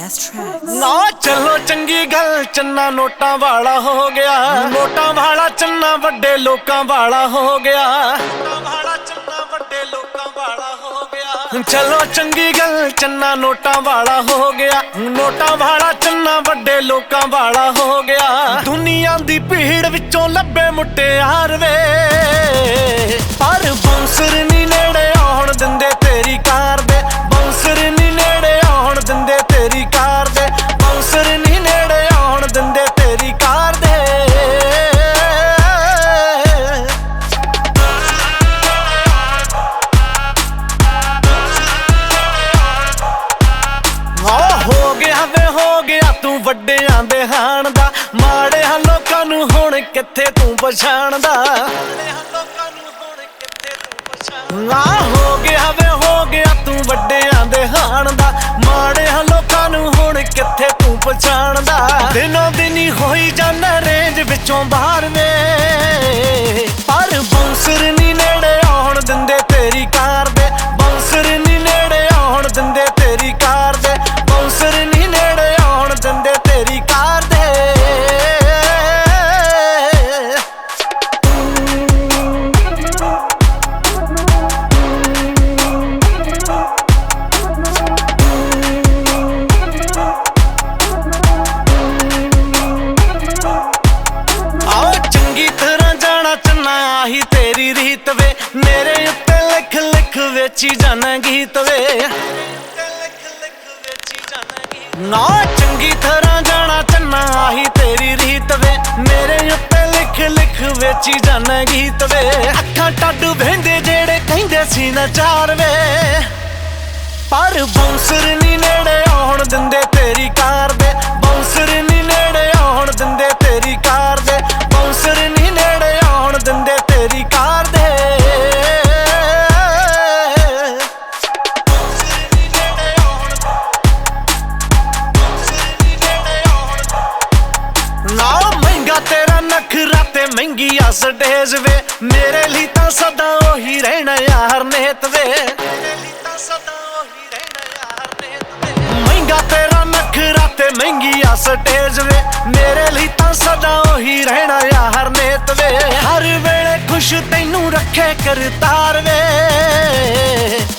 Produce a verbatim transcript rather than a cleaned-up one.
best tracks. ਨਾ ਚਲੋ ਚੰਗੀ ਗੱਲ ਚੰਨਾ ਨੋਟਾਂ ਵਾਲਾ ਹੋ ਗਿਆ, ਨੋਟਾਂ ਵਾਲਾ ਚੰਨਾ ਵੱਡੇ ਲੋਕਾਂ ਵਾਲਾ ਹੋ ਗਿਆ, ਨੋਟਾਂ ਵਾਲਾ ਚੰਨਾ ਵੱਡੇ ਲੋਕਾਂ ਵਾਲਾ ਹੋ ਗਿਆ। ਚਲੋ ਚੰਗੀ ਗੱਲ ਚੰਨਾ ਨੋਟਾਂ ਵਾਲਾ ਹੋ ਗਿਆ, ਨੋਟਾਂ ਵਾਲਾ ਚੰਨਾ ਵੱਡੇ ਲੋਕਾਂ ਵਾਲਾ ਹੋ ਗਿਆ। ਦੁਨੀਆ ਦੀ ਭੀੜ ਵਿੱਚੋਂ ਲੱਭੇ ਮੁਟਿਆਰ ਵੇ, ਪਰ ਬਾਉਂਸਰ ਨੀ ਨੇੜੇ ਆਉਣ ਦਿੰਦੇ ਤੇਰੀ ਕਾਰ ਦੇ, ਬਾਉਂਸਰ ਨੀ ਨੇੜੇ ਆਉਣ ਦਿੰਦੇ ਤੇਰੀ ਕਾਰ ਦੇ, ਬਾਉਂਸਰ ਨੀ ਨੇੜੇ ਆਉਣ ਦਿੰਦੇ ਤੇਰੀ ਕਾਰ ਦੇ। ਹੋ ਗਿਆ ਵੇ ਹੋ ਗਿਆ ਤੂੰ ਵੱਡਿਆਂ ਦੇ ਹਾਣ ਦਾ, ਮਾੜਿਆਂ ਲੋਕਾਂ ਨੂੰ ਹੁਣ ਕਿੱਥੇ ਤੂੰ ਪਛਾਣਦਾ, ਮਾੜਿਆਂ ਲੋਕਾਂ ਨੂੰ ਹੁਣ ਕਿੱਥੇ ਤੂੰ ਪਛਾਣਦਾ। ਹੋ ਗਿਆ ਵੇ ਹੋ ਗਿਆ ਤੂੰ ਵੱਡਿਆਂ ਦੇ ਹਾਣ ਦਾ, ਮਾੜਿਆਂ ਲੋਕਾਂ ਨੂੰ ਹੁਣ ਕਿੱਥੇ ਤੂੰ ਪਛਾਣਦਾ। ਦਿਨੋਂ ਦਿਨੀ ਹੋਈ ਜਾਂਦਾ ਰੇਂਜ ਵਿੱਚੋਂ ਬਾਹਰ ਵੇ, ਪਰ ਬਾਉਂਸਰ ਨੀ ਨੇੜੇ ਆਉਣ ਦਿੰਦੇ ਤੇਰੀ ਕਾਰ ਦੇ, ਬਾਉਂਸਰ ਨੀ ਨੇੜੇ ਆਉਣ ਦਿੰਦੇ ਤੇਰੀ ਕਾਰ ਦੇ, ਬਾਉਂਸਰ ਨੀ ਨੇੜੇ ਆਉਣ ਦਿੰਦੇ ਤੇਰੀ ਕਾਰ ਦੇ। ਆਓ ਚੰਗੀ ਤਰ੍ਹਾਂ ਜਾਣਾ ਚੰਨਾ ਆਹੀ ਤੇਰੀ ਰੀਤ ਵੇ, ਮੇਰੇ ਉੱਤੇ ਲਿਖ ਲਿਖ ਵੇਚੀ ਜਾਣਾ ਗੀਤ ਵੇ, ਨਾ ਚੰਗੀ ਤਰ੍ਹਾਂ ਜਾਣਾ ਚੰਨਾ ਆਹੀ ਤੇਰੀ ਰੀਤ ਵੇ, ਮੇਰੇ ਉੱਤੇ ਲਿਖ ਲਿਖ ਵੇਚੀ ਜਾਣਾ ਗੀਤ ਵੇ। ਅੱਖਾਂ ਟੱਡੂ ਵਹਿੰਦੇ ਜਿਹੜੇ ਕਹਿੰਦੇ ਸੀ ਨਚਾਰ ਵੇ, ਪਰ ਬਾਉਂਸਰ ਨੀ ਨੇੜੇ ਆਉਣ ਦਿੰਦੇ ਤੇਰੀ ਕਾਰ ਦੇ, ਬਾਉਂਸਰ ਨੀ ਨੇੜੇ ਆਉਣ ਦਿੰਦੇ ਤੇਰੀ ਕਾਰ ਦੇ, ਬਾਉਂਸਰ ਨੀ ਨੇੜੇ ਆਉਣ ਦਿੰਦੇ ਤੇਰੀ ਕਾਰ ਦੇ। ਨਾ ਮਹਿੰਗਾ ਤੇਰਾ ਨਖਰਾ ਤੇ ਮਹਿੰਗੀ ਆ ਸਟੇਜ ਵੇ, ਮੇਰੇ ਲਈ ਤਾਂ ਸਦਾ ਉਹੀ ਰਹਿਣਾ ਯਾਰ ਨੇਤ ਵੇ, ਮੇਰੇ ਲਈ ਤਾਂ ਸਦਾ ਉਹੀ ਰਹਿਣਾ ਯਾਰ ਨੇਤ ਵੇ। ਮਹਿੰਗਾ ਤੇਰਾ ਨਖਰਾ ਤੇ ਮਹਿੰਗੀ ਆ ਸਟੇਜ ਵੇ, ਮੇਰੇ ਲਈ ਤਾਂ ਸਦਾ ਉਹੀ ਰਹਿਣਾ ਯਾਰ ਨੇਤ ਵੇ। ਹਰ ਵੇਲੇ ਖੁਸ਼ ਤੈਨੂੰ ਰੱਖੇ ਕਰਤਾਰ ਵੇ।